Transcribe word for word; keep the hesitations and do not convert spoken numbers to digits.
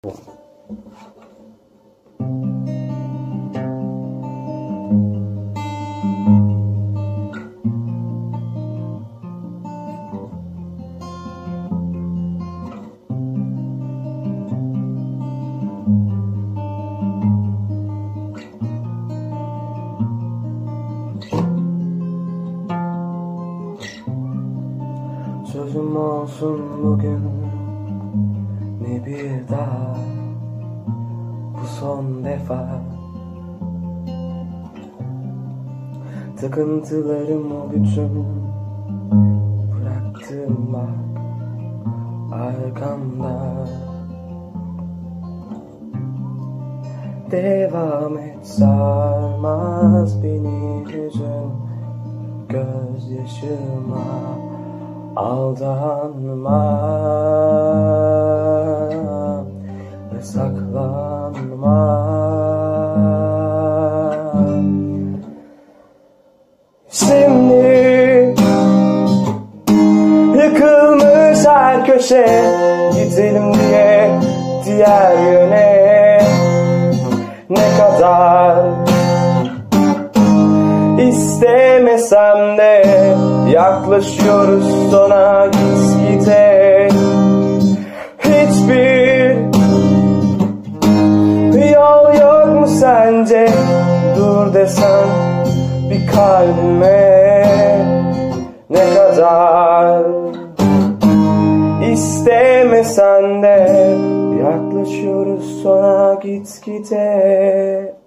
Sözüm olsun bugün ne bir daha, bu son defa. Takıntılarımı bütün bıraktım bak arkamda. Devam et, sarmaz beni hüzün gözyaşıma. Aldanma ve saklanma. Şimdi yıkılmış her köşe, gidelim diye diğer yöne. Ne kadar İstemesem de yaklaşıyoruz sona gitgide. Hiçbir yol yok mu sence? Dur desen bir kalbime. Ne kadar İstemesen de yaklaşıyoruz sona gitgide.